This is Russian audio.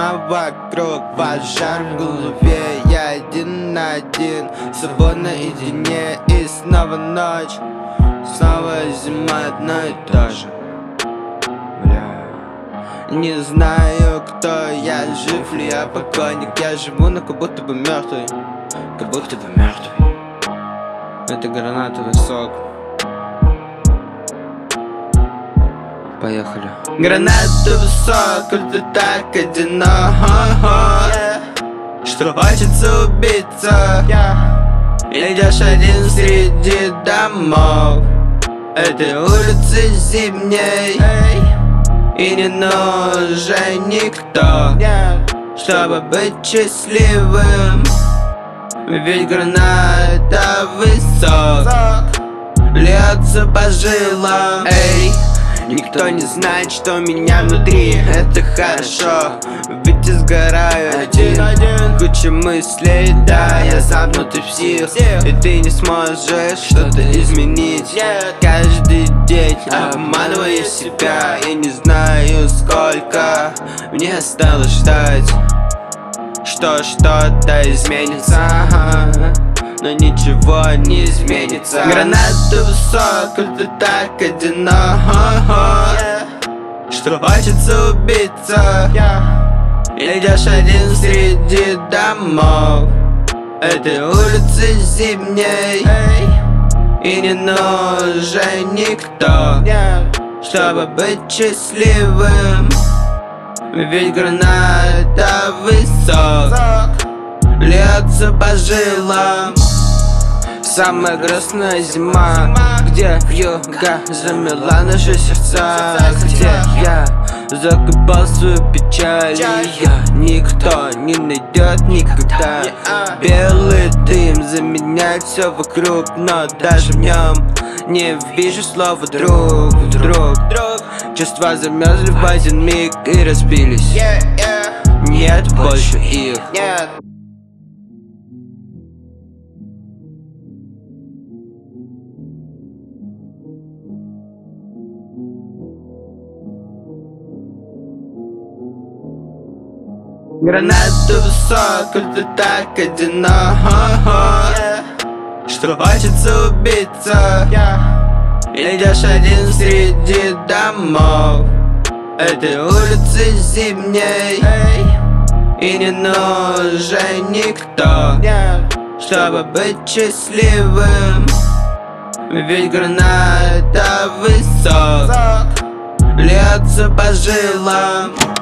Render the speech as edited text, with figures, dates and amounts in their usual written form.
тьма вокруг, пожар в голове. Я один на один, с собой наедине. И снова ночь, снова зима, одно и то же. Не знаю, кто я, жив ли я, покойник. Я живу, но как будто бы мертвый. Как будто бы мертвый. Это гранатовый сок. Поехали. Гранатовый сок, это так одиноко, что хочется убиться. Идешь один среди домов этой улицы зимней, и не нужен никто, чтобы быть счастливым. Ведь гранатовый сок льется по жилам. Эй, никто не знает, что у меня внутри. Это хорошо, ведь я сгораю один. Куча мыслей, да, я замкнутый псих. И ты не сможешь что-то изменить. Каждый день обманываю себя. Я не знаю, сколько мне осталось ждать, что что-то изменится, но ничего не изменится. Гранатовый сок, это так одиноко, что хочется убиться. Идешь один среди домов этой улицы зимней, и не нужен никто, чтобы быть счастливым. Ведь гранатовый сок льется по жилам. Самая грустная зима, где вьюга замела наши сердца, где я закопал свою печаль, и я никто не найдет никогда. Белый дым заменяет все вокруг, но даже в нем не вижу слова друг. Чувства замерзли в один миг и разбились. Нет больше их. Гранатовый сок, это так одиноко, что хочется убиться. Идешь один среди домов этой улицы зимней, и не нужен никто, чтобы быть счастливым. Ведь гранатовый сок льется по жилам.